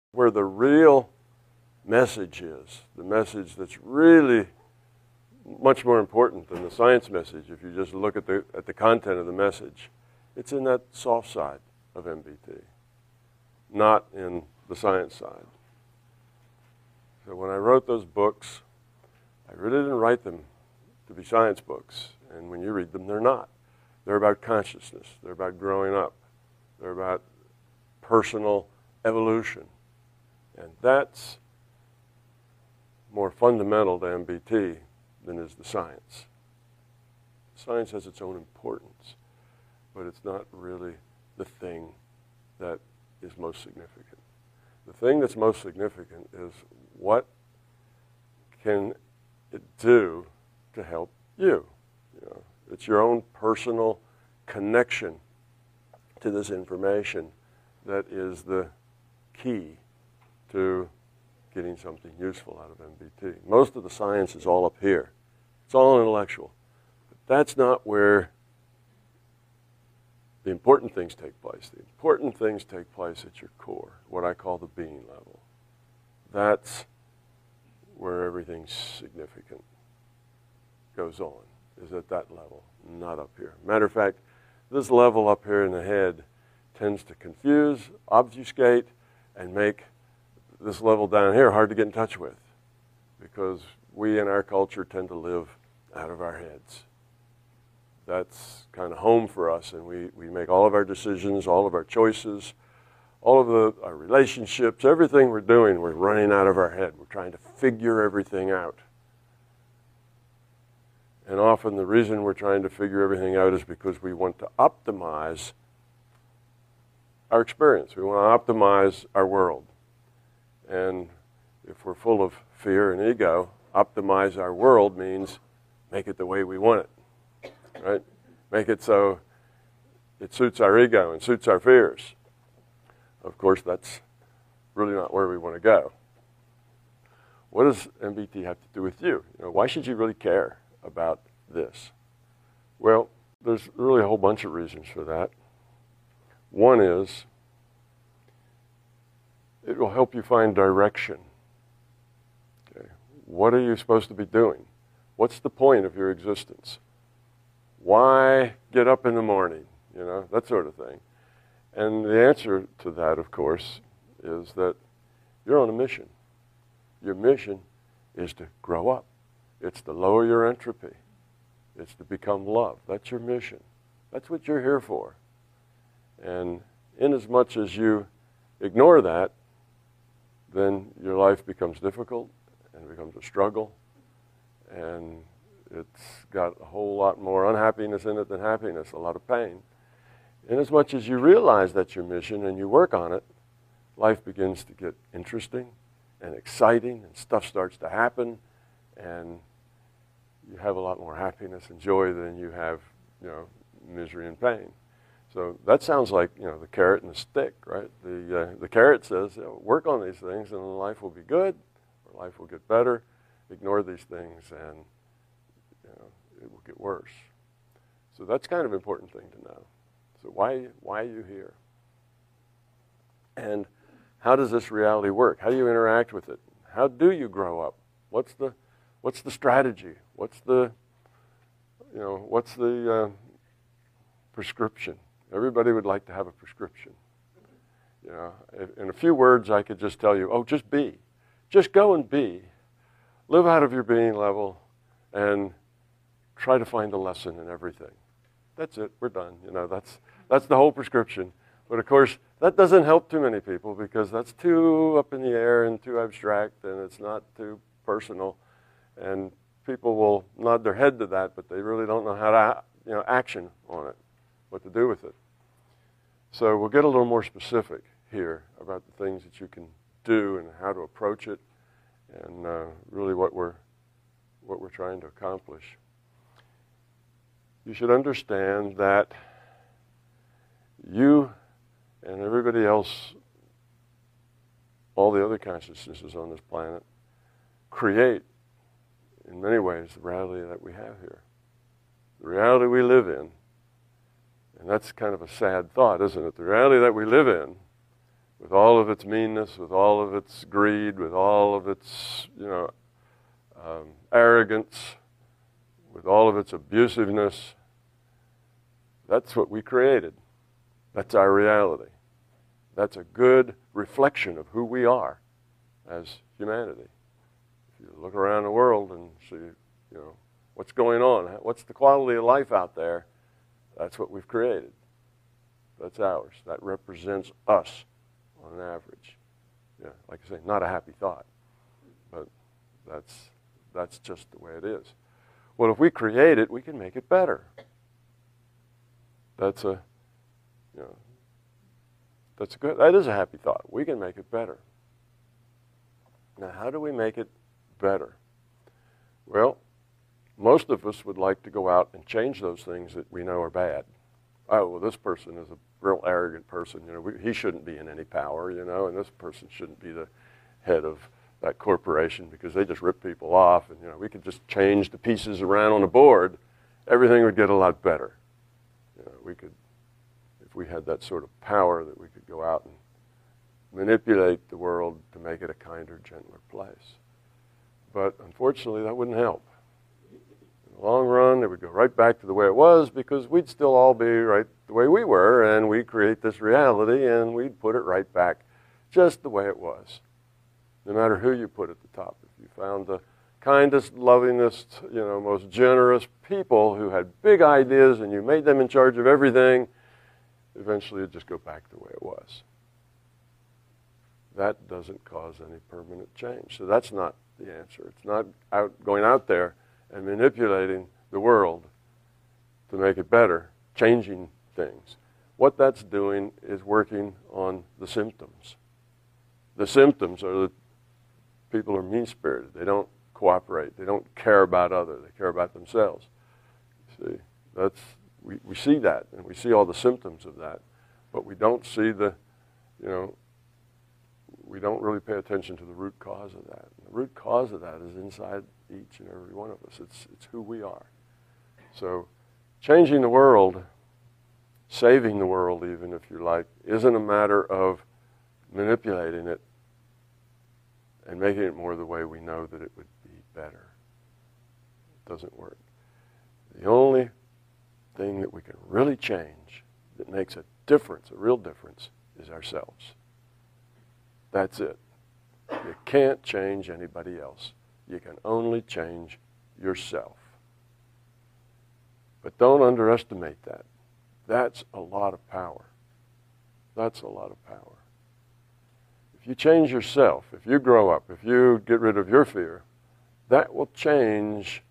where the real message is, the message that's really much more important than the science message, if you just look at the content of the message, it's in that soft side of MBT, not in the science side. So when I wrote those books, I really didn't write them to be science books. And when you read them, they're not. They're about consciousness. They're about growing up. They're about personal evolution. And that's more fundamental to MBT than is the science. Science has its own importance, but it's not really the thing that is most significant. The thing that's most significant is what can it do to help you? It's your own personal connection to this information that is the key to getting something useful out of MBT. Most of the science is all up here. It's all intellectual. But that's not where the important things take place. The important things take place at your core, what I call the being level. That's where everything significant goes on, is at that level, not up here. Matter of fact, this level up here in the head tends to confuse, obfuscate, and make this level down here hard to get in touch with, because we in our culture tend to live out of our heads. That's kind of home for us, and we make all of our decisions, all of our choices, all of our relationships, everything we're doing, we're running out of our head. We're trying to figure everything out. And often the reason we're trying to figure everything out is because we want to optimize our experience. We want to optimize our world. And if we're full of fear and ego, optimize our world means make it the way we want it, right? Make it so it suits our ego and suits our fears. Of course, that's really not where we want to go. What does MBT have to do with you? Why should you really care about this? Well, there's really a whole bunch of reasons for that. One is it will help you find direction. Okay. What are you supposed to be doing? What's the point of your existence? Why get up in the morning? That sort of thing. And the answer to that, of course, is that you're on a mission. Your mission is to grow up. It's to lower your entropy. It's to become love. That's your mission. That's what you're here for. And inasmuch as you ignore that, then your life becomes difficult and becomes a struggle. And it's got a whole lot more unhappiness in it than happiness, a lot of pain. Inasmuch as you realize that's your mission and you work on it, life begins to get interesting and exciting, and stuff starts to happen, and you have a lot more happiness and joy than you have, misery and pain. So that sounds like, the carrot and the stick, right? The carrot says, work on these things and life will be good, or life will get better. Ignore these things and, it will get worse. So that's kind of an important thing to know. So why are you here? And how does this reality work? How do you interact with it? How do you grow up? What's the strategy? What's the prescription? Everybody would like to have a prescription. In a few words, I could just tell you, just be. Just go and be. Live out of your being level and try to find a lesson in everything. That's it. We're done. That's the whole prescription. But of course, that doesn't help too many people because that's too up in the air and too abstract, and it's not too personal. And people will nod their head to that, but they really don't know how to, action on it, what to do with it. So we'll get a little more specific here about the things that you can do and how to approach it, and really what we're trying to accomplish. You should understand that you and everybody else, all the other consciousnesses on this planet, create, in many ways, the reality that we have here. The reality we live in, and that's kind of a sad thought, isn't it? The reality that we live in with all of its meanness, with all of its greed, with all of its, arrogance, with all of its abusiveness. That's what we created. That's our reality. That's a good reflection of who we are as humanity. If you look around the world and see, what's going on, what's the quality of life out there, that's what we've created. That's ours. That represents us on average. Yeah, like I say, not a happy thought, but that's just the way it is. Well, if we create it, we can make it better. That is a happy thought. We can make it better. Now, how do we make it better? Well, most of us would like to go out and change those things that we know are bad. Oh, well, this person is a real arrogant person. He shouldn't be in any power, and this person shouldn't be the head of that corporation because they just rip people off. And, we could just change the pieces around on the board. Everything would get a lot better. We could, if we had that sort of power, that we could go out and manipulate the world to make it a kinder, gentler place. But unfortunately, that wouldn't help. In the long run, it would go right back to the way it was because we'd still all be right the way we were, and we'd create this reality, and we'd put it right back just the way it was, no matter who you put at the top. If you found the kindest, lovingest, most generous people who had big ideas and you made them in charge of everything, eventually it'd just go back the way it was. That doesn't cause any permanent change. So that's not the answer. It's not going out there and manipulating the world to make it better, changing things. What that's doing is working on the symptoms. The symptoms are that people are mean-spirited. They don't cooperate. They don't care about others. They care about themselves. See, we see that, and we see all the symptoms of that, but we don't see we don't really pay attention to the root cause of that. And the root cause of that is inside each and every one of us. It's who we are. So changing the world, saving the world even, if you like, isn't a matter of manipulating it and making it more the way we know that it would be better. It doesn't work. The only thing that we can really change that makes a difference, a real difference, is ourselves. That's it. You can't change anybody else. You can only change yourself. But don't underestimate that. That's a lot of power. That's a lot of power. If you change yourself, if you grow up, if you get rid of your fear, that will change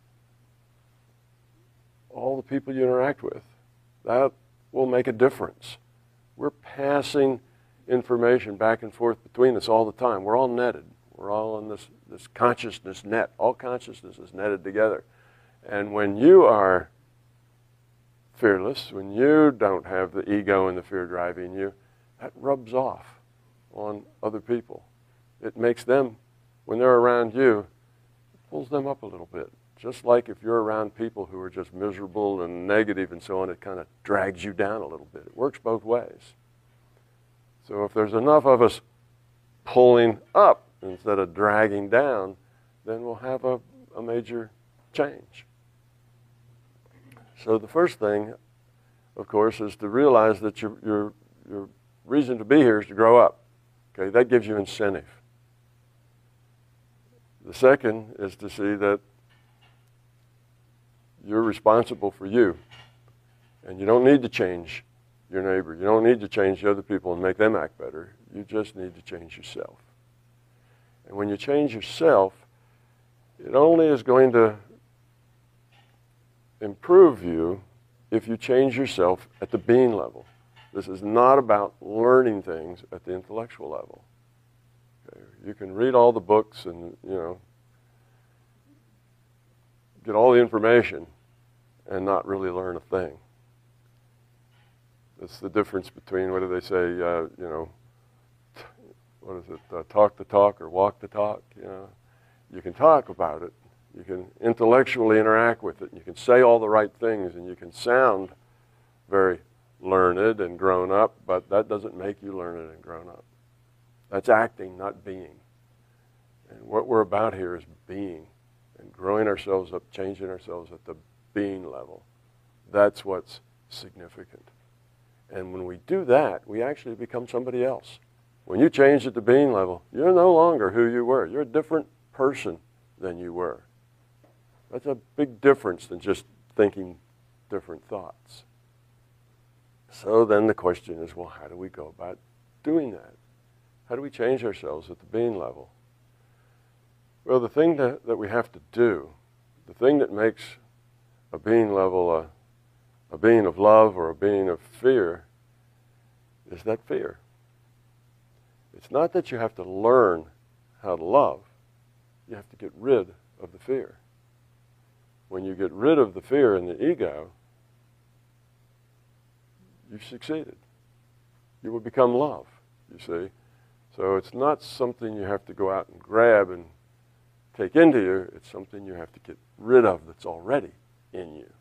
all the people you interact with. That will make a difference. We're passing information back and forth between us all the time. We're all netted. We're all in this consciousness net. All consciousness is netted together. And when you are fearless, when you don't have the ego and the fear driving you, that rubs off on other people. It makes them, when they're around you, it pulls them up a little bit. Just like if you're around people who are just miserable and negative and so on, it kind of drags you down a little bit. It works both ways. So if there's enough of us pulling up instead of dragging down, then we'll have a major change. So the first thing, of course, is to realize that your reason to be here is to grow up. Okay, that gives you incentive. The second is to see that you're responsible for you, and you don't need to change your neighbor. You don't need to change the other people and make them act better. You just need to change yourself. And when you change yourself, it only is going to improve you if you change yourself at the being level. This is not about learning things at the intellectual level. Okay? You can read all the books and, get all the information and not really learn a thing. It's the difference between, what do they say, what is it, talk the talk or walk the talk? You can talk about it. You can intellectually interact with it. You can say all the right things, and you can sound very learned and grown up, but that doesn't make you learned and grown up. That's acting, not being. And what we're about here is being and growing ourselves up, changing ourselves at the being level. That's what's significant. And when we do that, we actually become somebody else. When you change at the being level, you're no longer who you were. You're a different person than you were. That's a big difference than just thinking different thoughts. So then the question is, well, how do we go about doing that? How do we change ourselves at the being level? Well, the thing that we have to do, the thing that makes a being level a being of love or a being of fear, is that fear. It's not that you have to learn how to love. You have to get rid of the fear. When you get rid of the fear and the ego, you've succeeded. You will become love, you see. So it's not something you have to go out and grab and take into you. It's something you have to get rid of that's already in you.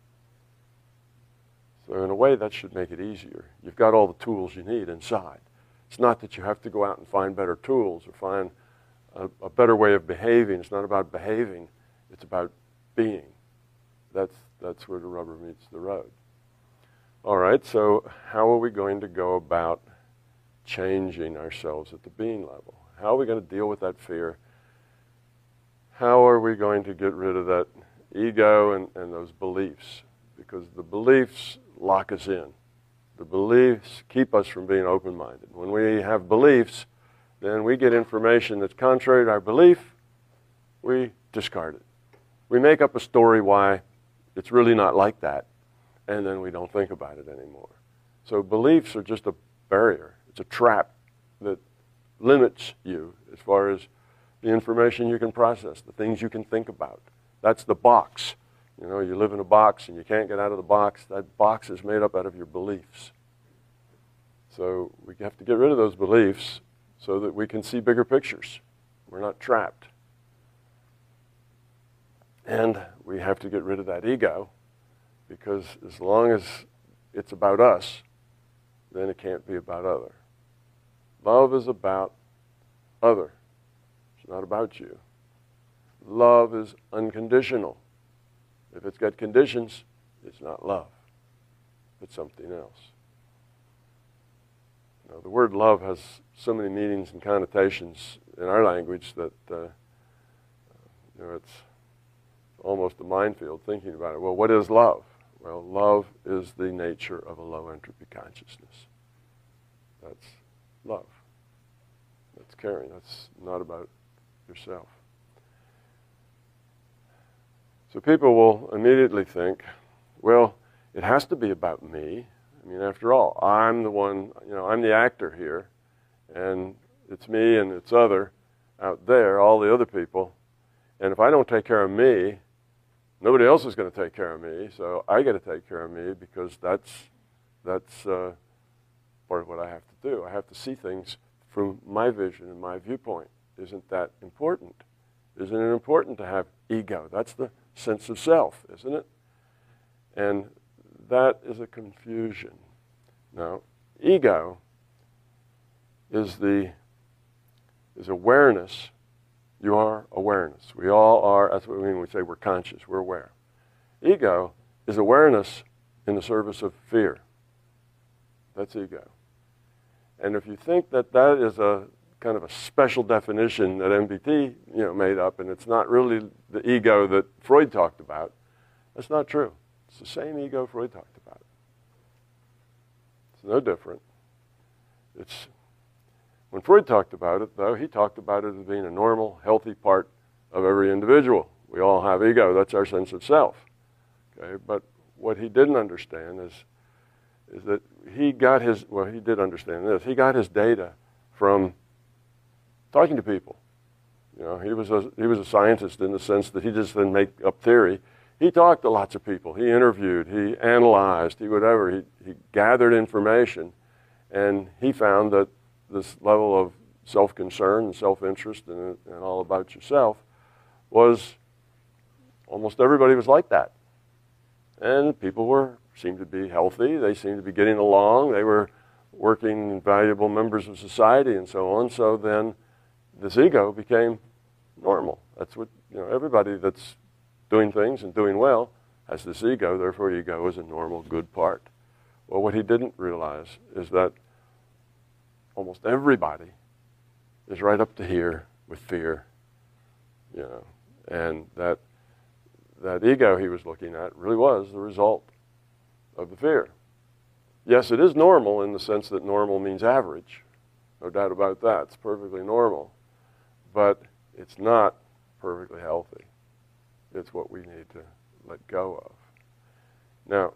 So in a way, that should make it easier. You've got all the tools you need inside. It's not that you have to go out and find better tools or find a better way of behaving. It's not about behaving. It's about being. That's where the rubber meets the road. All right, so how are we going to go about changing ourselves at the being level? How are we going to deal with that fear? How are we going to get rid of that ego and those beliefs? Because the beliefs lock us in. The beliefs keep us from being open-minded. When we have beliefs, then we get information that's contrary to our belief, we discard it. We make up a story why it's really not like that, and then we don't think about it anymore. So beliefs are just a barrier. It's a trap that limits you as far as the information you can process, the things you can think about. That's the box. You know, you live in a box and you can't get out of the box. That box is made up out of your beliefs. So we have to get rid of those beliefs so that we can see bigger pictures. We're not trapped. And we have to get rid of that ego, because as long as it's about us, then it can't be about other. Love is about other. It's not about you. Love is unconditional. If it's got conditions, it's not love. It's something else. Now, the word love has so many meanings and connotations in our language that it's almost a minefield thinking about it. Well, what is love? Well, love is the nature of a low entropy consciousness. That's love. That's caring. That's not about yourself. So people will immediately think, well, it has to be about me. I mean, after all, I'm the one, I'm the actor here, and it's me and it's other out there, all the other people. And if I don't take care of me, nobody else is going to take care of me, so I got to take care of me, because that's part of what I have to do. I have to see things from my vision and my viewpoint. Isn't that important? Isn't it important to have ego? That's the sense of self, isn't it? And that is a confusion. Now, ego is awareness. You are awareness. We all are. That's what we mean when we say we're conscious. We're aware. Ego is awareness in the service of fear. That's ego. And if you think that that is a kind of a special definition that MBT made up, and it's not really the ego that Freud talked about, that's not true. It's the same ego Freud talked about. It's no different. When Freud talked about it, though, he talked about it as being a normal, healthy part of every individual. We all have ego. That's our sense of self. Okay? But what he didn't understand is that he did understand this. He got his data from talking to people. He was a scientist in the sense that he just didn't make up theory. He talked to lots of people. He interviewed. He analyzed. He gathered information, and he found that this level of self-concern and self-interest and all about yourself was, almost everybody was like that. And people were seemed to be healthy. They seemed to be getting along. They were working valuable members of society and so on. So then this ego became normal. That's what, everybody that's doing things and doing well has this ego. Therefore, ego is a normal, good part. Well, what he didn't realize is that almost everybody is right up to here with fear, and that ego he was looking at really was the result of the fear. Yes, it is normal in the sense that normal means average. No doubt about that. It's perfectly normal. But it's not perfectly healthy. It's what we need to let go of. Now,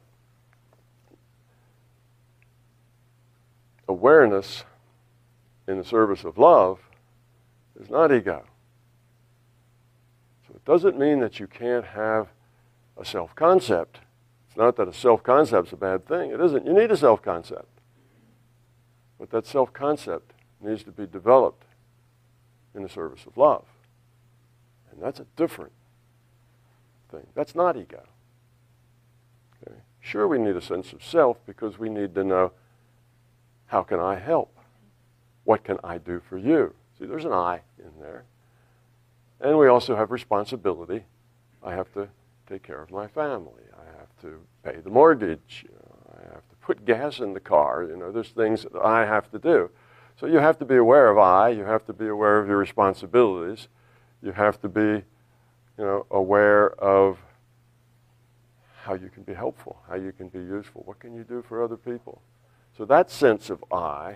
awareness in the service of love is not ego. So it doesn't mean that you can't have a self-concept. It's not that a self-concept's a bad thing. It isn't. You need a self-concept. But that self-concept needs to be developed in the service of love. And that's a different thing. That's not ego. Okay? Sure, we need a sense of self because we need to know, how can I help? What can I do for you? See, there's an I in there. And we also have responsibility. I have to take care of my family. I have to pay the mortgage. I have to put gas in the car. There's things that I have to do. So you have to be aware of I. You have to be aware of your responsibilities. You have to be, aware of how you can be helpful, how you can be useful. What can you do for other people? So that sense of I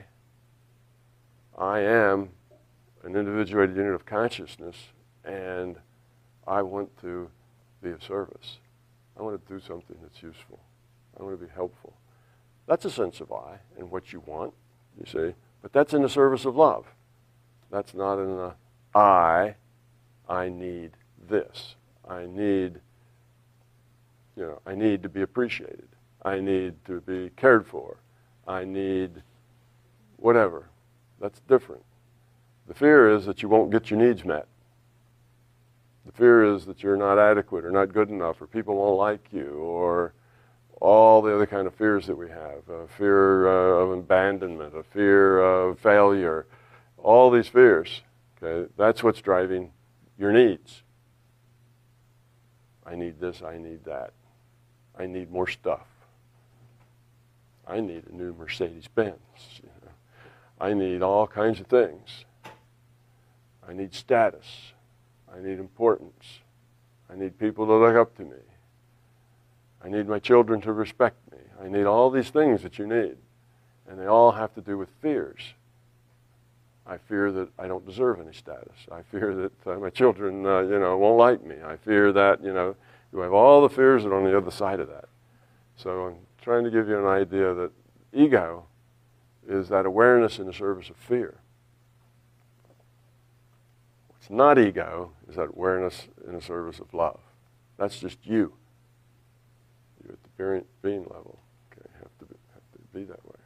am an individuated unit of consciousness, and I want to be of service. I want to do something that's useful. I want to be helpful. That's a sense of I and what you want, you see. But that's in the service of love. That's not in the I need this. I need to be appreciated. I need to be cared for. I need whatever. That's different. The fear is that you won't get your needs met. The fear is that you're not adequate or not good enough or people won't like you or all the other kind of fears that we have. A fear of abandonment, a fear of failure, all these fears. Okay, that's what's driving your needs. I need this, I need that. I need more stuff. I need a new Mercedes-Benz. I need all kinds of things. I need status. I need importance. I need people to look up to me. I need my children to respect me. I need all these things that you need. And they all have to do with fears. I fear that I don't deserve any status. I fear that my children, won't like me. I fear that, you have all the fears that are on the other side of that. So I'm trying to give you an idea that ego is that awareness in the service of fear. What's not ego is that awareness in the service of love. That's just you. You at the being level. Okay, have to be that way.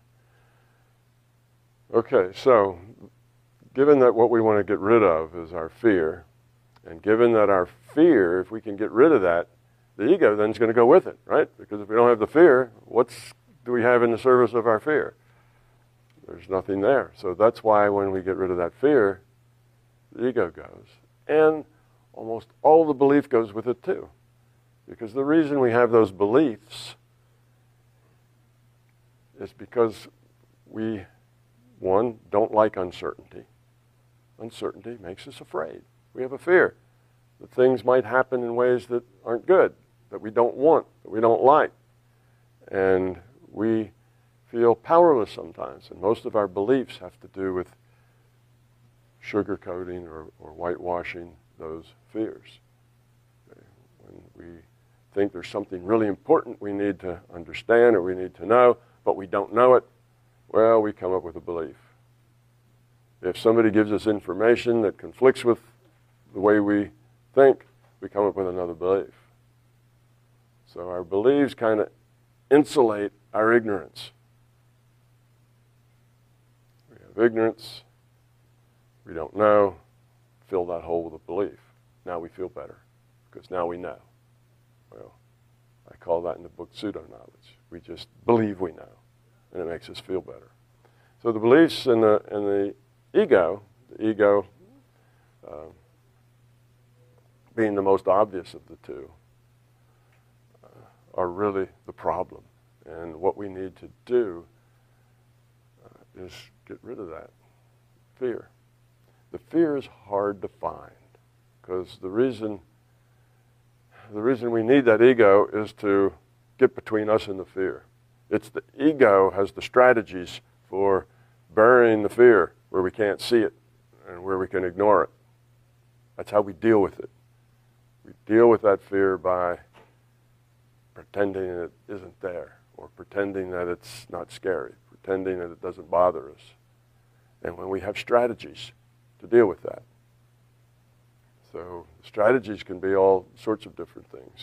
Okay, so given that what we want to get rid of is our fear, and given that our fear, if we can get rid of that, the ego then is going to go with it, right? Because if we don't have the fear, what do we have in the service of our fear? There's nothing there. So that's why when we get rid of that fear, the ego goes. And almost all the belief goes with it too. Because the reason we have those beliefs is because we, one, don't like uncertainty. Uncertainty makes us afraid. We have a fear that things might happen in ways that aren't good, that we don't want, that we don't like. And we feel powerless sometimes. And most of our beliefs have to do with sugarcoating or whitewashing those fears. Okay? When we think there's something really important we need to understand or we need to know, but we don't know it, well, we come up with a belief. If somebody gives us information that conflicts with the way we think, we come up with another belief. So our beliefs kind of insulate our ignorance. We have ignorance, we don't know, fill that hole with a belief. Now we feel better, because now we know. Well, I call that in the book pseudo-knowledge. We just believe we know, and it makes us feel better. So the beliefs in the ego being the most obvious of the two, are really the problem. And what we need to do is get rid of that fear. The fear is hard to find, because the reason we need that ego is to get between us and the fear. It's the ego has the strategies for burying the fear where we can't see it and where we can ignore it. That's how we deal with it. We deal with that fear by pretending it isn't there, or pretending that it's not scary, pretending that it doesn't bother us. And when we have strategies to deal with that. So strategies can be all sorts of different things.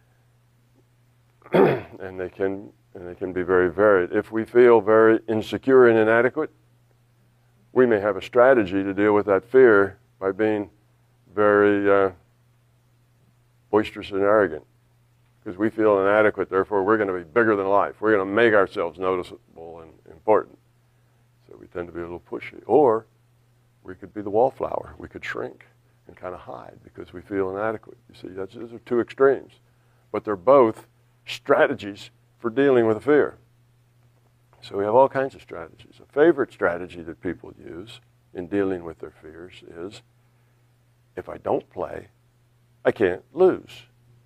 and they can be very varied. If we feel very insecure and inadequate, we may have a strategy to deal with that fear by being very boisterous and arrogant. Because we feel inadequate, therefore we're going to be bigger than life. We're going to make ourselves noticeable and important. So we tend to be a little pushy. Or we could be the wallflower. We could shrink and kind of hide because we feel inadequate. You see, those are two extremes. But they're both strategies for dealing with a fear. So we have all kinds of strategies. A favorite strategy that people use in dealing with their fears is, if I don't play, I can't lose.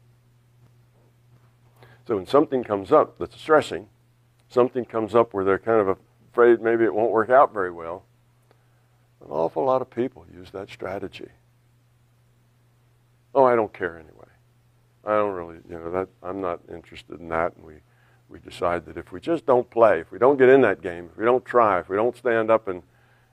So when something comes up that's stressing, something comes up where they're kind of afraid maybe it won't work out very well, an awful lot of people use that strategy. Oh, I don't care anyway. I don't really, I'm not interested in that. And we decide that if we just don't play, if we don't get in that game, if we don't try, if we don't stand up and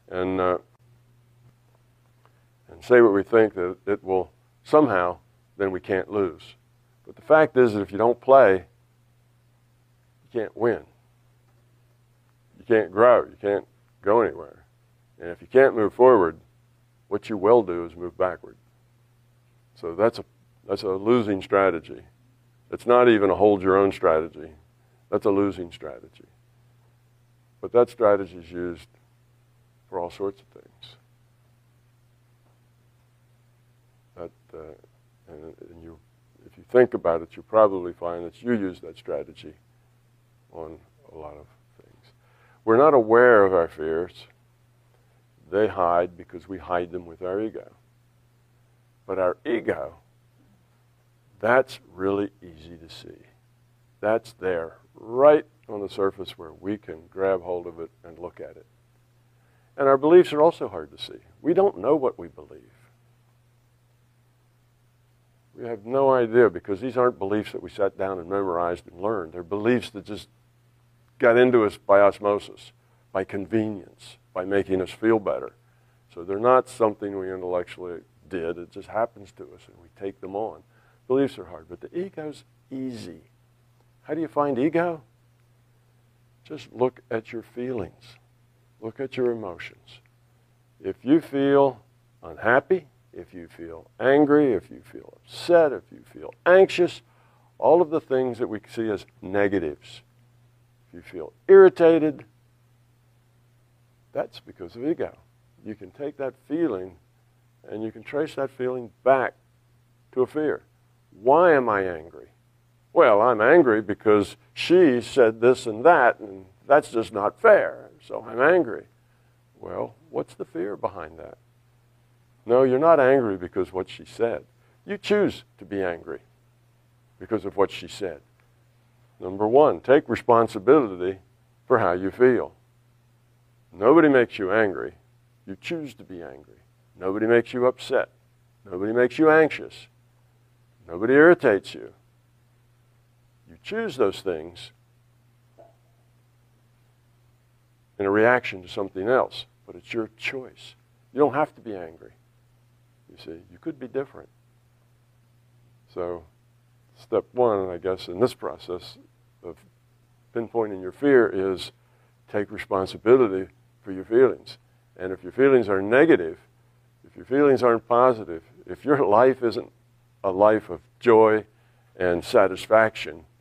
say what we think, that it will somehow, then we can't lose. But the fact is that if you don't play, you can't win. You can't grow. You can't go anywhere. And if you can't move forward, what you will do is move backward. So that's a losing strategy. It's not even a hold your own strategy. That's a losing strategy. But that strategy is used for all sorts of things. If you think about it, you'll probably find that you use that strategy on a lot of things. We're not aware of our fears. They hide because we hide them with our ego. But our ego, that's really easy to see. That's there, right on the surface where we can grab hold of it and look at it. And our beliefs are also hard to see. We don't know what we believe. We have no idea, because these aren't beliefs that we sat down and memorized and learned. They're beliefs that just got into us by osmosis, by convenience, by making us feel better. So they're not something we intellectually did. It just happens to us, and we take them on. Beliefs are hard, but the ego's easy. How do you find ego? Just look at your feelings. Look at your emotions. If you feel unhappy, if you feel angry, if you feel upset, if you feel anxious, all of the things that we see as negatives. If you feel irritated, that's because of ego. You can take that feeling and you can trace that feeling back to a fear. Why am I angry? Well, I'm angry because she said this and that's just not fair, so I'm angry. Well, what's the fear behind that? No, you're not angry because of what she said. You choose to be angry because of what she said. Number one, take responsibility for how you feel. Nobody makes you angry. You choose to be angry. Nobody makes you upset. Nobody makes you anxious. Nobody irritates you. You choose those things in a reaction to something else, but it's your choice. You don't have to be angry. You see, you could be different. So, step one, I guess, in this process of pinpointing your fear is take responsibility for your feelings. And if your feelings are negative, if your feelings aren't positive, if your life isn't a life of joy and satisfaction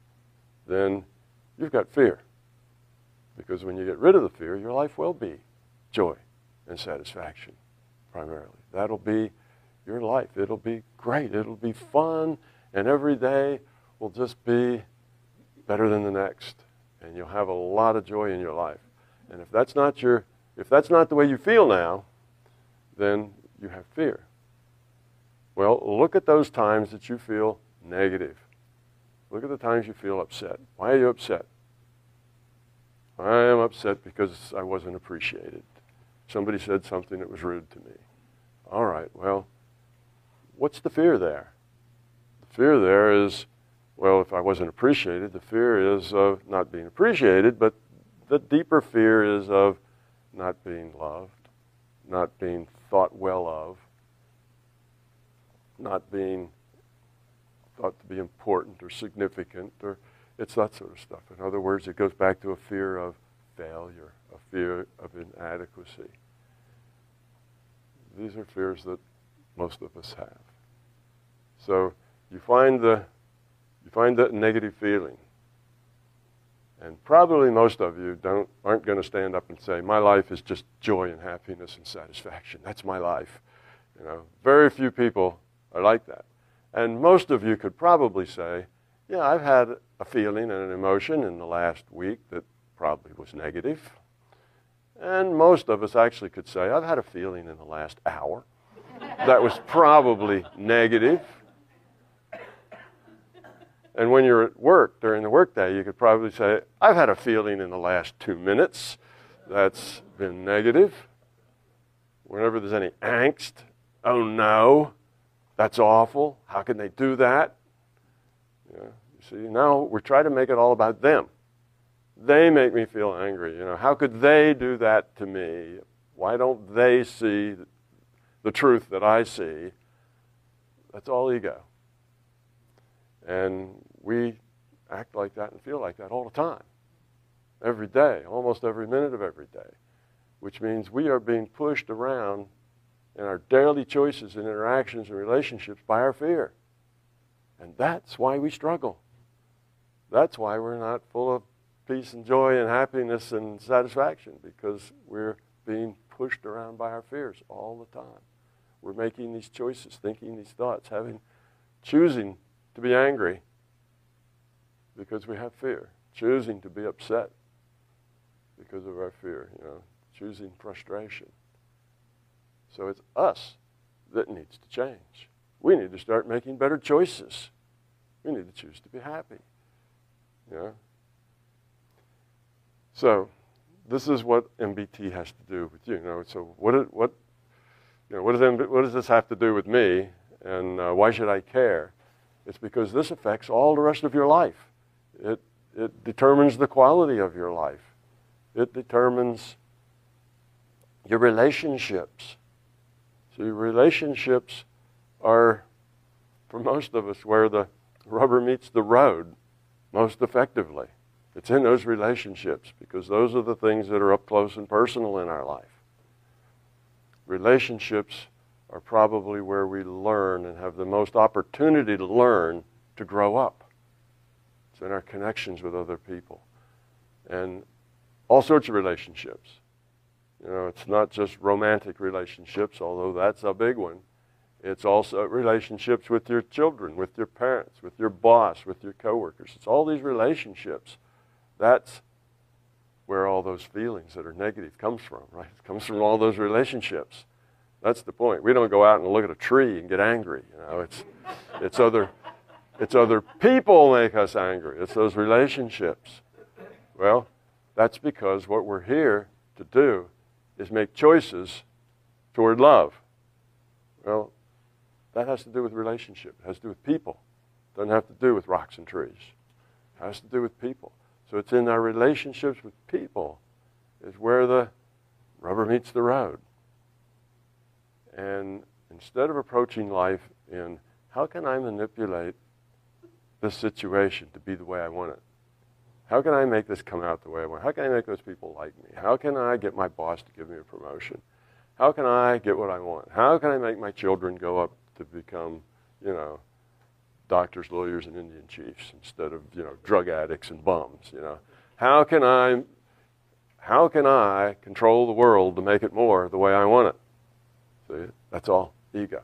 then you've got fear. Because when you get rid of the fear, your life will be joy and satisfaction, primarily. That'll be your life. It'll be great. It'll be fun, and every day will just be better than the next. And you'll have a lot of joy in your life. And if that's not the way you feel now, then you have fear. Well, look at those times that you feel negative. Look at the times you feel upset. Why are you upset? I am upset because I wasn't appreciated. Somebody said something that was rude to me. All right, well, what's the fear there? The fear there is, well, if I wasn't appreciated, the fear is of not being appreciated, but the deeper fear is of not being loved, not being thought well of, not being thought to be important or significant, or it's that sort of stuff. In other words, it goes back to a fear of failure, a fear of inadequacy. These are fears that most of us have. So you find that negative feeling, and probably most of you aren't going to stand up and say, my life is just joy and happiness and satisfaction. That's my life. You know, very few people are like that. And most of you could probably say, yeah, I've had a feeling and an emotion in the last week that probably was negative. And most of us actually could say, I've had a feeling in the last hour that was probably negative. And when you're at work, during the workday, you could probably say, I've had a feeling in the last 2 minutes that's been negative. Whenever there's any angst, oh no, that's awful. How can they do that? You see, now we're trying to make it all about them. They make me feel angry. You know, how could they do that to me? Why don't they see the truth that I see? That's all ego. And we act like that and feel like that all the time, every day, almost every minute of every day, which means we are being pushed around in our daily choices and interactions and relationships by our fear. And that's why we struggle. That's why we're not full of peace and joy and happiness and satisfaction, because we're being pushed around by our fears all the time. We're making these choices, thinking these thoughts, choosing to be angry because we have fear, choosing to be upset because of our fear, choosing frustration. So it's us that needs to change. We need to start making better choices. We need to choose to be happy. So this is what MBT has to do with you. So what does this have to do with me, and why should I care? It's because this affects all the rest of your life. It determines the quality of your life. It determines your relationships. So your relationships are, for most of us, where the rubber meets the road most effectively. It's in those relationships, because those are the things that are up close and personal in our life. Relationships are probably where we learn and have the most opportunity to learn to grow up. It's in our connections with other people. And all sorts of relationships. It's not just romantic relationships, although that's a big one. It's also relationships with your children, with your parents, with your boss, with your coworkers. It's all these relationships. That's where all those feelings that are negative comes from, right? It comes from all those relationships. That's the point. We don't go out and look at a tree and get angry. It's other people make us angry. It's those relationships. Well, that's because what we're here to do is make choices toward love. Well, that has to do with relationship. It has to do with people. It doesn't have to do with rocks and trees. It has to do with people. So it's in our relationships with people is where the rubber meets the road. And instead of approaching life in, how can I manipulate this situation to be the way I want it? How can I make this come out the way I want it? How can I make those people like me? How can I get my boss to give me a promotion? How can I get what I want? How can I make my children go up to become, doctors, lawyers, and Indian chiefs instead of, drug addicts and bums, How can I control the world to make it more the way I want it? See, that's all ego.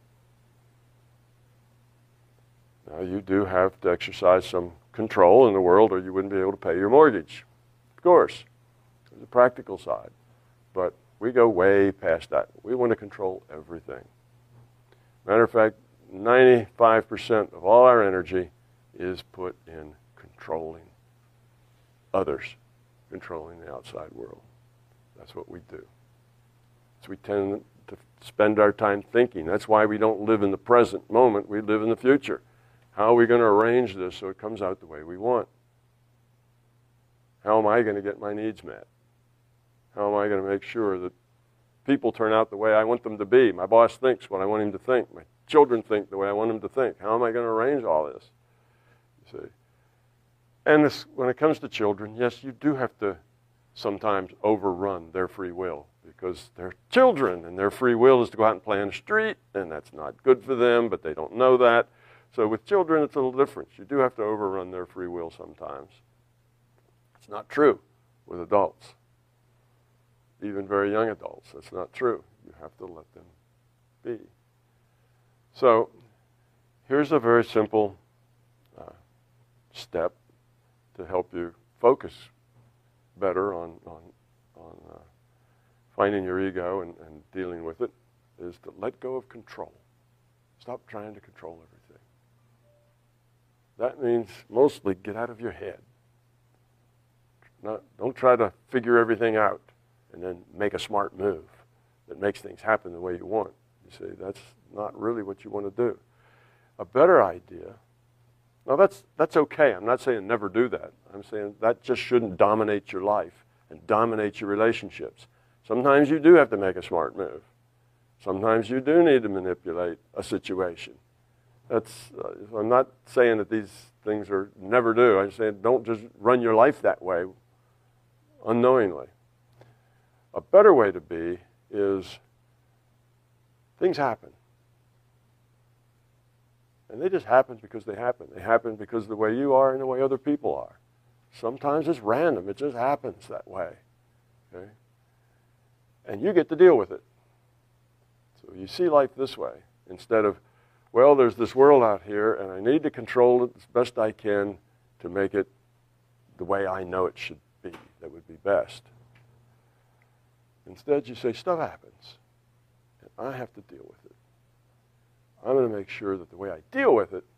Now, you do have to exercise some control in the world or you wouldn't be able to pay your mortgage. Of course, there's a practical side. But we go way past that. We want to control everything. Matter of fact, 95% of all our energy is put in controlling others, controlling the outside world. That's what we do. So we tend to spend our time thinking. That's why we don't live in the present moment. We live in the future. How are we going to arrange this so it comes out the way we want? How am I going to get my needs met? How am I going to make sure that people turn out the way I want them to be? My boss thinks what I want him to think. My children think the way I want them to think. How am I going to arrange all this? You see? And this, when it comes to children, yes, you do have to sometimes overrun their free will because they're children and their free will is to go out and play on the street, and that's not good for them, but they don't know that. So with children, it's a little different. You do have to overrun their free will sometimes. It's not true with adults. Even very young adults, that's not true. You have to let them be. So here's a very simple step to help you focus better on finding your ego and dealing with it, is to let go of control. Stop trying to control everything. That means mostly get out of your head. Don't try to figure everything out and then make a smart move that makes things happen the way you want. You see, that's not really what you want to do. A better idea, now that's okay. I'm not saying never do that. I'm saying that just shouldn't dominate your life and dominate your relationships. Sometimes you do have to make a smart move. Sometimes you do need to manipulate a situation. I'm not saying that these things are never do. I'm saying don't just run your life that way unknowingly. A better way to be is things happen. And they just happen because they happen. They happen because of the way you are and the way other people are. Sometimes it's random. It just happens that way. Okay? And you get to deal with it. So you see life this way instead of, well, there's this world out here and I need to control it as best I can to make it the way I know it should be. That would be best. Instead, you say, stuff happens, and I have to deal with it. I'm going to make sure that the way I deal with it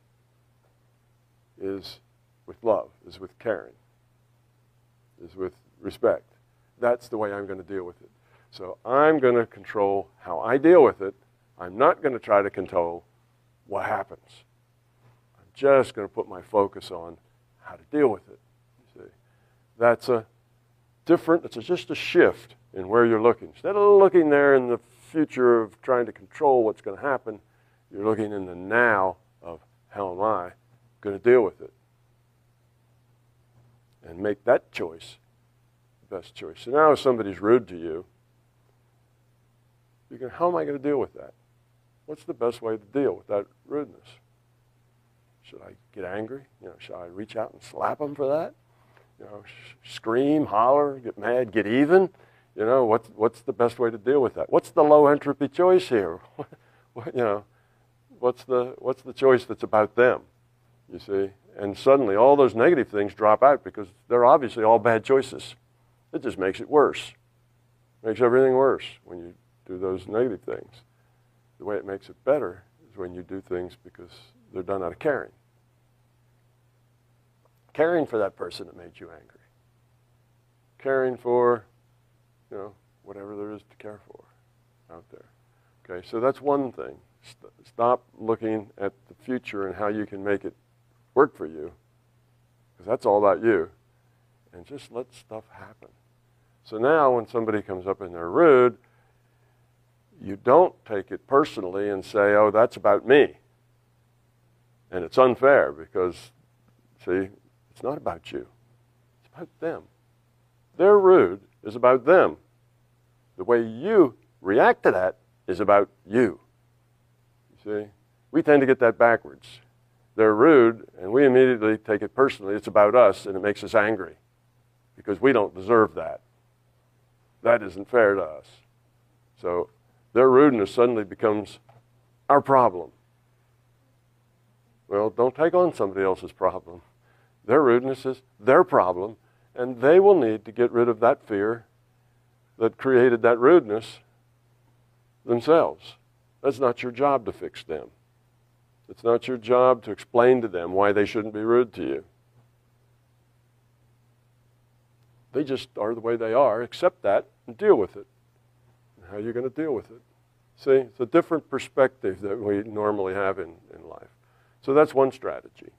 is with love, is with caring, is with respect. That's the way I'm going to deal with it. So I'm going to control how I deal with it. I'm not going to try to control what happens. I'm just going to put my focus on how to deal with it. You see, that's a different, it's just a shift in where you're looking. Instead of looking there in the future of trying to control what's going to happen, you're looking in the now of how am I going to deal with it? And make that choice the best choice. So now if somebody's rude to you, you can, how am I going to deal with that? What's the best way to deal with that rudeness? Should I get angry? Should I reach out and slap them for that? Scream, holler, get mad, get even? What's the best way to deal with that? What's the low entropy choice here? What's the choice that's about them? You see? And suddenly all those negative things drop out because they're obviously all bad choices. It just makes it worse. Makes everything worse when you do those negative things. The way it makes it better is when you do things because they're done out of caring. Caring for that person that made you angry. Caring for, whatever there is to care for out there. Okay, so that's one thing. Stop looking at the future and how you can make it work for you, because that's all about you, and just let stuff happen. So now when somebody comes up and they're rude, you don't take it personally and say, oh, that's about me. And it's unfair because, see, it's not about you. It's about them. Their rude is about them. The way you react to that is about you. You see? We tend to get that backwards. they're rude, and we immediately take it personally. It's about us, and it makes us angry because we don't deserve that. That isn't fair to us. So their rudeness suddenly becomes our problem. Well, don't take on somebody else's problem. Their rudeness is their problem, and they will need to get rid of that fear that created that rudeness themselves. That's not your job to fix them. It's not your job to explain to them why they shouldn't be rude to you. They just are the way they are. Accept that and deal with it. And how are you going to deal with it? See, it's a different perspective that we normally have in life. So that's one strategy.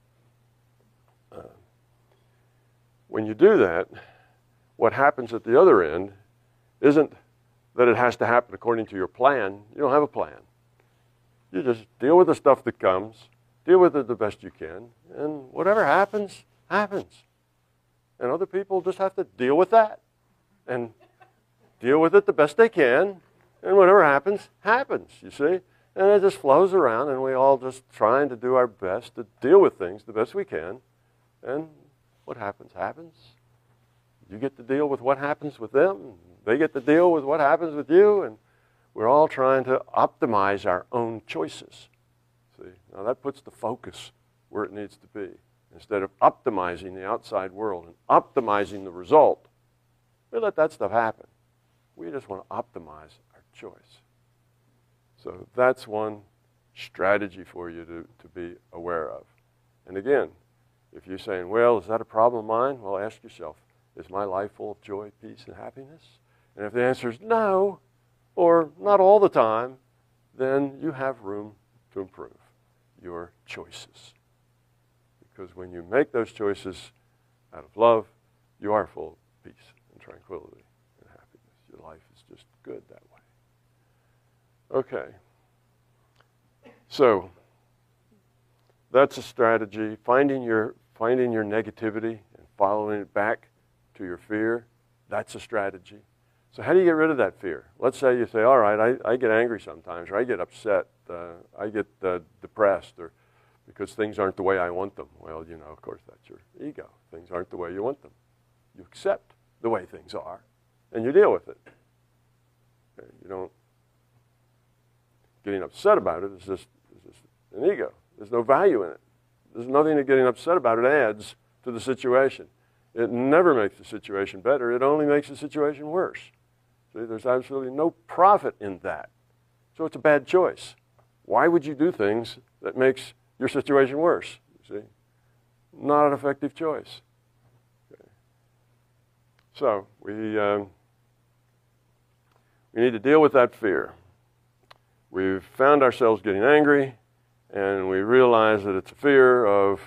When you do that, what happens at the other end isn't that it has to happen according to your plan. You don't have a plan. You just deal with the stuff that comes, deal with it the best you can, and whatever happens, happens. And other people just have to deal with that and deal with it the best they can, and whatever happens, happens, you see? And it just flows around, and we all just trying to do our best to deal with things the best we can, and what happens, happens. You get to deal with what happens with them, they get to deal with what happens with you, and we're all trying to optimize our own choices. See, now that puts the focus where it needs to be. Instead of optimizing the outside world and optimizing the result, we let that stuff happen. We just want to optimize our choice. So that's one strategy for you to be aware of. And again, if you're saying, well, is that a problem of mine? Well, ask yourself, is my life full of joy, peace, and happiness? And if the answer is no, or not all the time, then you have room to improve your choices. Because when you make those choices out of love, you are full of peace and tranquility and happiness. Your life is just good that way. Okay. So that's a strategy. Finding your negativity and following it back to your fear, that's a strategy. So how do you get rid of that fear? Let's say you say, all right, I get angry sometimes, or I get upset, I get depressed, or because things aren't the way I want them. Well, you know, of course, that's your ego. Things aren't the way you want them. You accept the way things are, and you deal with it. Okay? You don't, getting upset about it is just an ego. There's no value in it. There's nothing that getting upset about it adds to the situation. It never makes the situation better. It only makes the situation worse. See, there's absolutely no profit in that. So it's a bad choice. Why would you do things that makes your situation worse? You see, not an effective choice. Okay. So we need to deal with that fear. We've found ourselves getting angry, and we realize that it's a fear of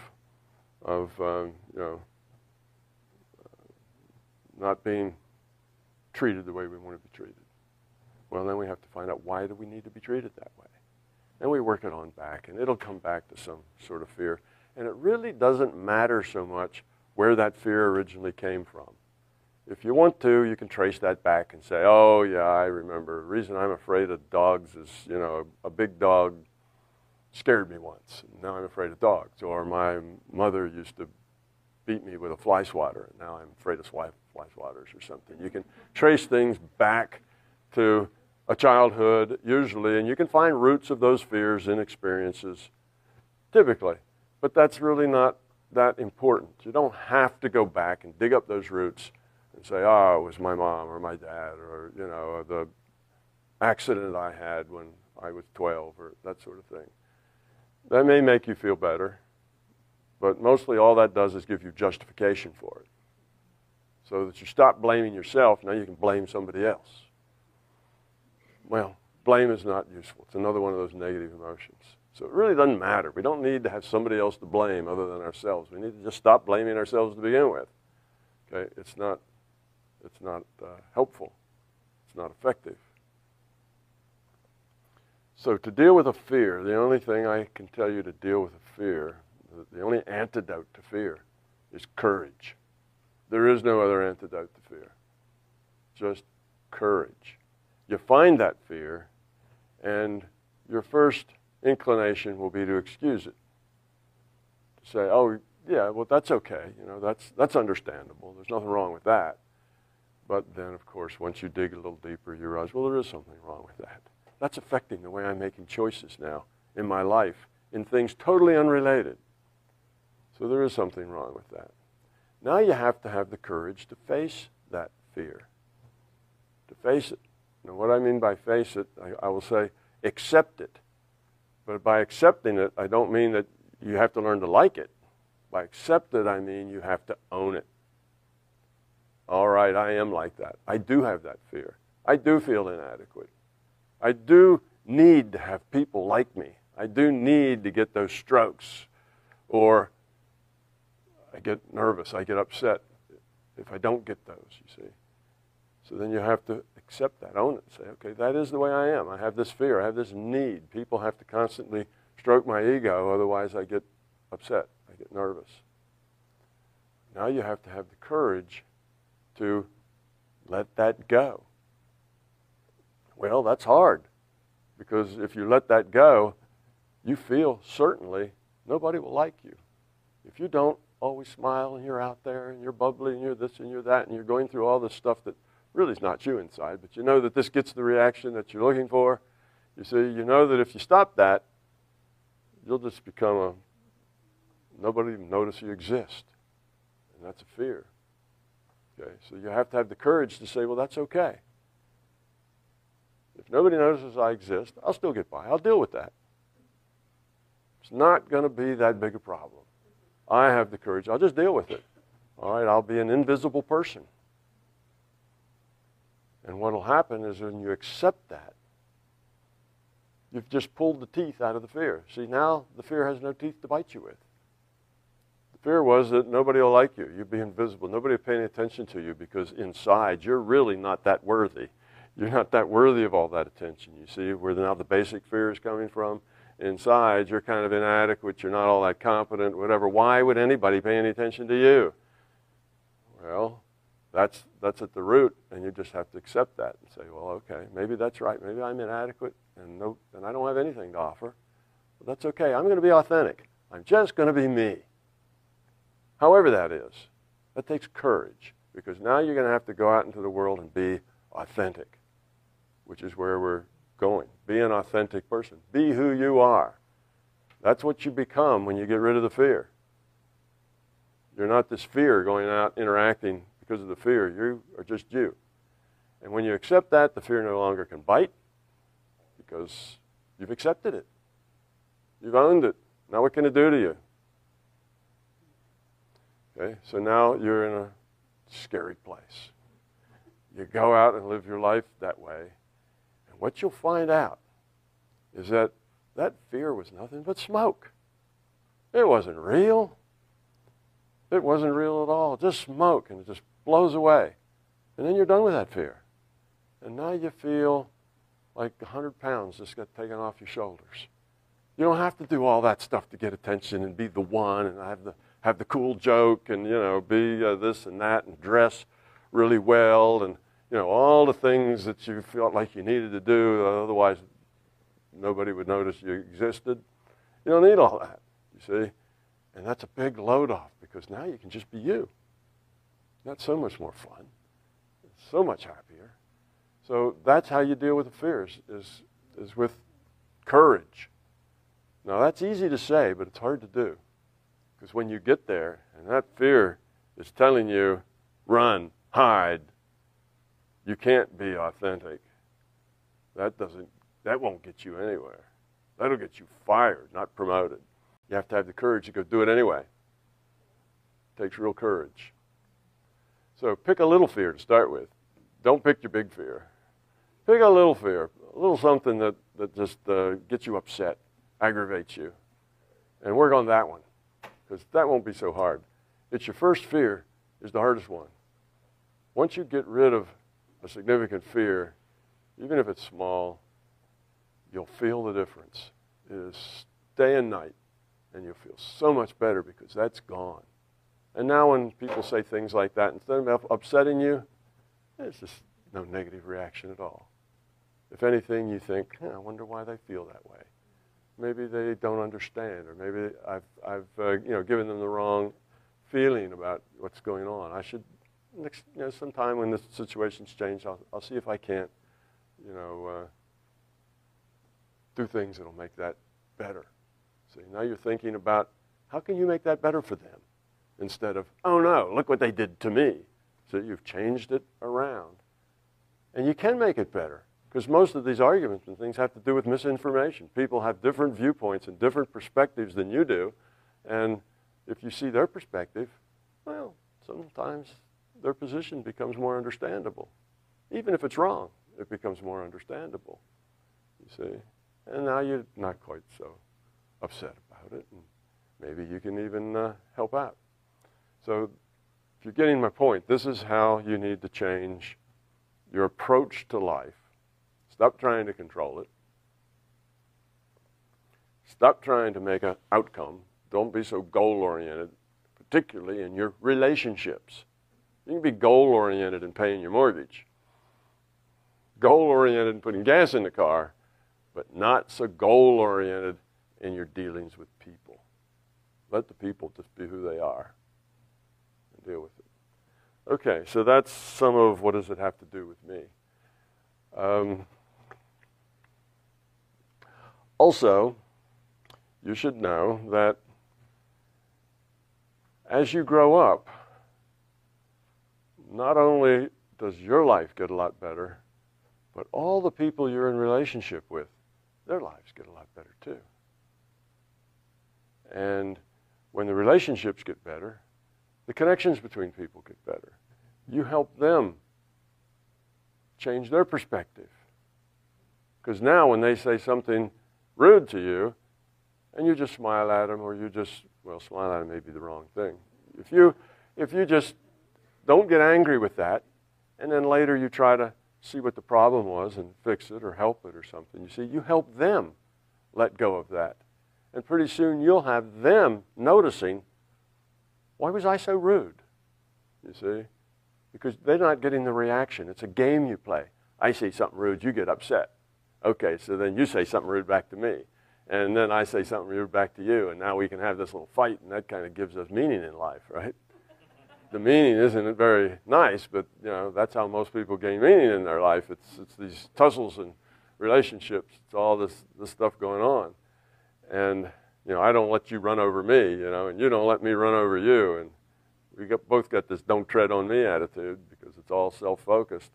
not being treated the way we want to be treated. Well, then we have to find out, why do we need to be treated that way? And we work it on back, and it'll come back to some sort of fear. And it really doesn't matter so much where that fear originally came from. If you want to, you can trace that back and say, oh, yeah, I remember. The reason I'm afraid of dogs is, you know, a big dog scared me once, and now I'm afraid of dogs. Or my mother used to beat me with a fly swatter, and now I'm afraid of fly swatters or something. You can trace things back to a childhood, usually, and you can find roots of those fears in experiences, typically. But that's really not that important. You don't have to go back and dig up those roots and say, oh, it was my mom or my dad, or, you know, the accident I had when I was 12, or that sort of thing. That may make you feel better, but mostly all that does is give you justification for it. So that you stop blaming yourself, now you can blame somebody else. Well, blame is not useful. It's another one of those negative emotions. So it really doesn't matter. We don't need to have somebody else to blame other than ourselves. We need to just stop blaming ourselves to begin with. Okay? It's not helpful. It's not effective. So to deal with a fear, the only thing I can tell you to deal with a fear, the only antidote to fear, is courage. There is no other antidote to fear. Just courage. You find that fear, and your first inclination will be to excuse it. say, oh, yeah, well, that's okay. You know, that's understandable. There's nothing wrong with that. But then, of course, once you dig a little deeper, you realize, well, there is something wrong with that. That's affecting the way I'm making choices now in my life in things totally unrelated. So there is something wrong with that. Now you have to have the courage to face that fear, to face it. Now, what I mean by face it, I will say accept it. But by accepting it, I don't mean that you have to learn to like it. By accept it, I mean you have to own it. All right, I am like that. I do have that fear. I do feel inadequate. I do need to have people like me. I do need to get those strokes. Or I get nervous, I get upset if I don't get those, you see. So then you have to accept that, own it, say, okay, that is the way I am. I have this fear, I have this need. People have to constantly stroke my ego, otherwise I get upset, I get nervous. Now you have to have the courage to let that go. Well, that's hard, because if you let that go, you feel certainly nobody will like you. If you don't always smile and you're out there and you're bubbly and you're this and you're that and you're going through all this stuff that really is not you inside, but you know that this gets the reaction that you're looking for, you see, you know that if you stop that, you'll just become nobody even notice you exist. And that's a fear. Okay, so you have to have the courage to say, well, that's okay. If nobody notices I exist, I'll still get by. I'll deal with that. It's not going to be that big a problem. I have the courage. I'll just deal with it. All right, I'll be an invisible person. And what will happen is when you accept that, you've just pulled the teeth out of the fear. See, now the fear has no teeth to bite you with. The fear was that nobody will like you. You'll be invisible. Nobody will pay any attention to you because inside you're really not that worthy. You're not that worthy of all that attention. You see where now the basic fear is coming from? Inside, you're kind of inadequate, you're not all that competent, whatever. Why would anybody pay any attention to you? Well, that's at the root, and you just have to accept that and say, well, okay, maybe that's right. Maybe I'm inadequate, and I don't have anything to offer. But that's okay. I'm going to be authentic. I'm just going to be me. However that is, that takes courage, because now you're going to have to go out into the world and be authentic, which is where we're going. Be an authentic person. Be who you are. That's what you become when you get rid of the fear. You're not this fear going out interacting because of the fear. You are just you. And when you accept that, the fear no longer can bite because you've accepted it. You've owned it. Now what can it do to you? Okay, so now you're in a scary place. You go out and live your life that way. What you'll find out is that that fear was nothing but smoke. It wasn't real. It wasn't real at all. Just smoke, and it just blows away. And then you're done with that fear. And now you feel like 100 pounds just got taken off your shoulders. You don't have to do all that stuff to get attention and be the one and have the cool joke and, you know, be this and that and dress really well and, you know, all the things that you felt like you needed to do, otherwise nobody would notice you existed. You don't need all that, you see. And that's a big load off because now you can just be you. That's so much more fun. It's so much happier. So that's how you deal with the fears, is with courage. Now that's easy to say, but it's hard to do. Because when you get there and that fear is telling you, run, hide, you can't be authentic. That won't get you anywhere. That'll get you fired, not promoted. You have to have the courage to go do it anyway. It takes real courage. So pick a little fear to start with. Don't pick your big fear. Pick a little fear, a little something that just gets you upset, aggravates you. And work on that one, because that won't be so hard. It's your first fear is the hardest one. Once you get rid of a significant fear, even if it's small, you'll feel the difference. It is day and night, and you'll feel so much better because that's gone. And now when people say things like that, instead of upsetting you, there's just no negative reaction at all. If anything, you think, I wonder why they feel that way. maybe they don't understand, or maybe I've given them the wrong feeling about what's going on. I should, sometime when the situation's changed, I'll see if I can't, do things that'll make that better. See, now you're thinking about how can you make that better for them instead of, oh no, look what they did to me. So you've changed it around. And you can make it better because most of these arguments and things have to do with misinformation. People have different viewpoints and different perspectives than you do. And if you see their perspective, well, sometimes their position becomes more understandable. Even if it's wrong, it becomes more understandable, you see. And now you're not quite so upset about it, and maybe you can even help out. So if you're getting my point, this is how you need to change your approach to life. Stop trying to control it. Stop trying to make an outcome. Don't be so goal-oriented, particularly in your relationships. You can be goal-oriented in paying your mortgage, goal-oriented in putting gas in the car, but not so goal-oriented in your dealings with people. Let the people just be who they are and deal with it. Okay, so that's some of what does it have to do with me. Also, you should know that as you grow up, not only does your life get a lot better, but all the people you're in relationship with, their lives get a lot better too. And when the relationships get better, the connections between people get better. You help them change their perspective. Because now when they say something rude to you, and you just smile at them, or you just, well, smile at them may be the wrong thing. If you just don't get angry with that, and then later you try to see what the problem was and fix it or help it or something, you see, you help them let go of that. And pretty soon you'll have them noticing, why was I so rude? You see? Because they're not getting the reaction. It's a game you play. I say something rude, you get upset. Okay, so then you say something rude back to me. And then I say something rude back to you, and now we can have this little fight, and that kind of gives us meaning in life, right? The meaning isn't very nice, but that's how most people gain meaning in their life. It's these tussles and relationships. It's all this stuff going on. And I don't let you run over me, and you don't let me run over you. And we both got this don't tread on me attitude because it's all self-focused.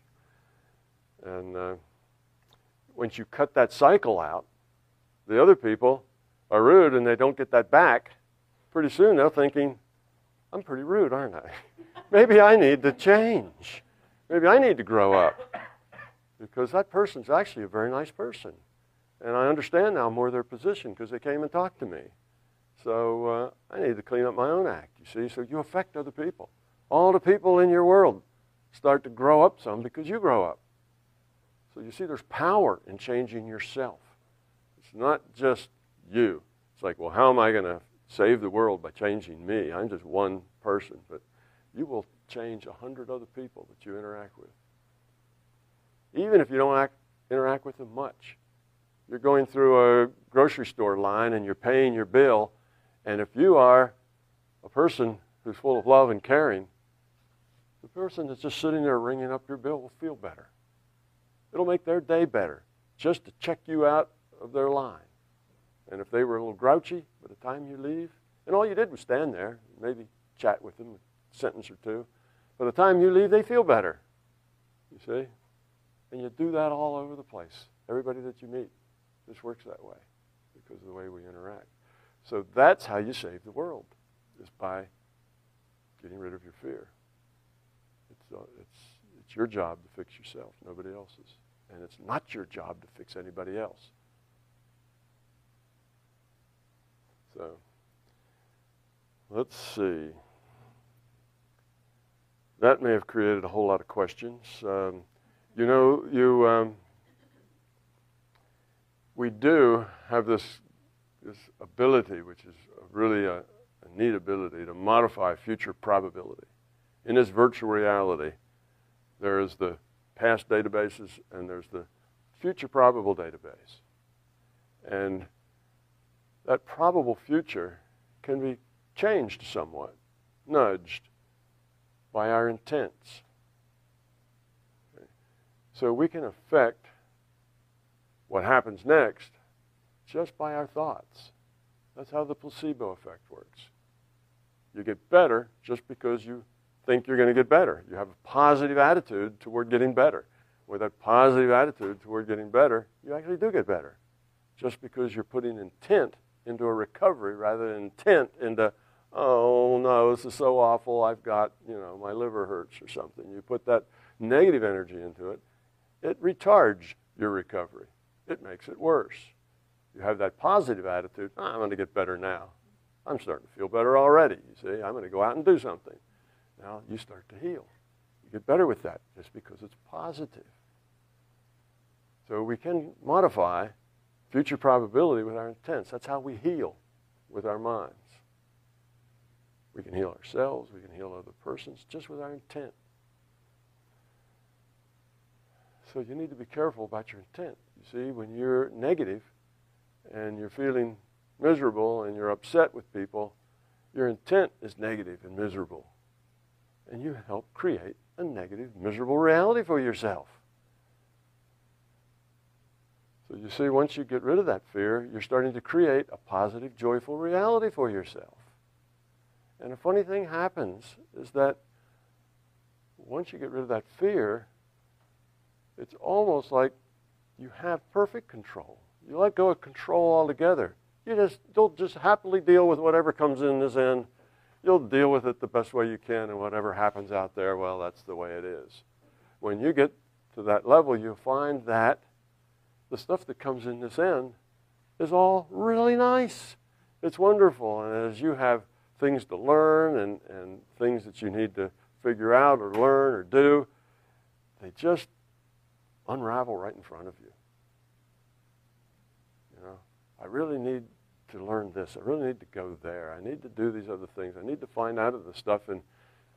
And once you cut that cycle out, the other people are rude and they don't get that back. Pretty soon they're thinking, I'm pretty rude, aren't I? Maybe I need to change. Maybe I need to grow up. Because that person's actually a very nice person. And I understand now more their position because they came and talked to me. So I need to clean up my own act, you see. So you affect other people. All the people in your world start to grow up some because you grow up. So you see there's power in changing yourself. It's not just you. It's like, well, how am I going to save the world by changing me? I'm just one person. But you will change 100 other people that you interact with. Even if you don't interact with them much. You're going through a grocery store line and you're paying your bill, and if you are a person who's full of love and caring, the person that's just sitting there ringing up your bill will feel better. It'll make their day better just to check you out of their line. And if they were a little grouchy by the time you leave, and all you did was stand there, maybe chat with them a sentence or two, by the time you leave, they feel better, you see? And you do that all over the place. Everybody that you meet just works that way because of the way we interact. So that's how you save the world, is by getting rid of your fear. It's your job to fix yourself, nobody else's. And it's not your job to fix anybody else. So, let's see. That may have created a whole lot of questions. We do have this ability, which is really a neat ability, to modify future probability. In this virtual reality, there is the past databases and there's the future probable database. And that probable future can be changed somewhat, nudged by our intents. Okay. So we can affect what happens next just by our thoughts. That's how the placebo effect works. You get better just because you think you're going to get better. You have a positive attitude toward getting better. With that positive attitude toward getting better, you actually do get better. Just because you're putting intent into a recovery rather than intent into, oh no, this is so awful, I've got, my liver hurts or something. You put that negative energy into it, it retards your recovery. It makes it worse. You have that positive attitude, I'm going to get better now. I'm starting to feel better already, you see. I'm going to go out and do something. Now you start to heal. You get better with that just because it's positive. So we can modify future probability with our intents. That's how we heal with our minds. We can heal ourselves, we can heal other persons just with our intent. So you need to be careful about your intent. You see, when you're negative and you're feeling miserable and you're upset with people, your intent is negative and miserable. And you help create a negative, miserable reality for yourself. So you see, once you get rid of that fear, you're starting to create a positive, joyful reality for yourself. And a funny thing happens is that once you get rid of that fear, it's almost like you have perfect control. You let go of control altogether. You'll just happily deal with whatever comes in this end. You'll deal with it the best way you can, and whatever happens out there, well, that's the way it is. When you get to that level, you'll find that the stuff that comes in this end is all really nice. It's wonderful. And as you have things to learn and things that you need to figure out or learn or do, they just unravel right in front of you. I really need to learn this. I really need to go there. I need to do these other things. I need to find out of the stuff. And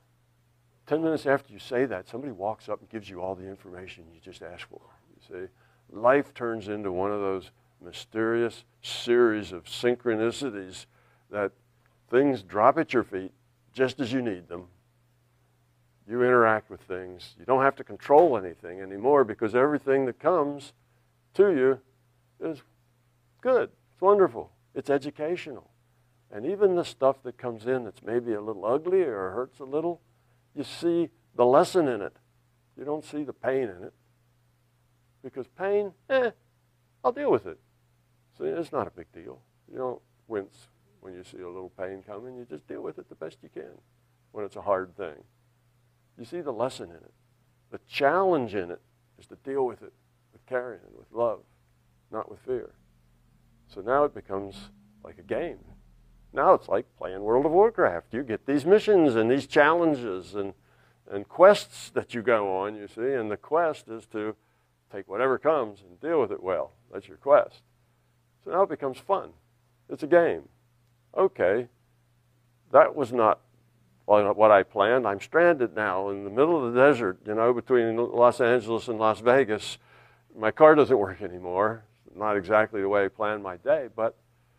10 minutes after you say that, somebody walks up and gives you all the information you just asked for. You see, life turns into one of those mysterious series of synchronicities that things drop at your feet just as you need them. You interact with things. You don't have to control anything anymore because everything that comes to you is good. It's wonderful. It's educational. And even the stuff that comes in that's maybe a little ugly or hurts a little, you see the lesson in it. You don't see the pain in it. Because pain, I'll deal with it. See, it's not a big deal. You don't wince when you see a little pain coming. You just deal with it the best you can when it's a hard thing. You see the lesson in it. The challenge in it is to deal with it with caring and with love, not with fear. So now it becomes like a game. Now it's like playing World of Warcraft. You get these missions and these challenges and quests that you go on, you see, and the quest is to take whatever comes and deal with it well. That's your quest. So now it becomes fun. It's a game. Okay, that was not what I planned. I'm stranded now in the middle of the desert, between Los Angeles and Las Vegas. My car doesn't work anymore. Not exactly the way I planned my day, but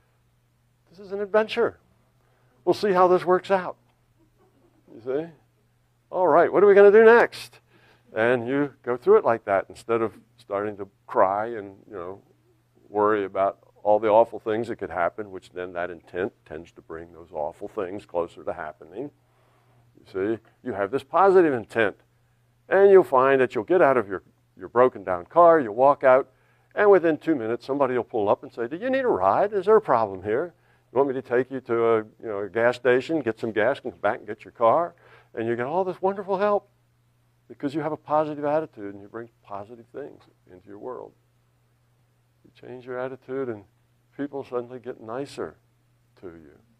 this is an adventure. We'll see how this works out. You see? All right, what are we going to do next? And you go through it like that instead of starting to cry and, worry about all the awful things that could happen, which then that intent tends to bring those awful things closer to happening. You see? You have this positive intent, and you'll find that you'll get out of your broken down car, you'll walk out, and within 2 minutes, somebody will pull up and say, "Do you need a ride? Is there a problem here? You want me to take you to a gas station, get some gas, and come back and get your car?" And you get all this wonderful help because you have a positive attitude and you bring positive things into your world. You change your attitude and people suddenly get nicer to you.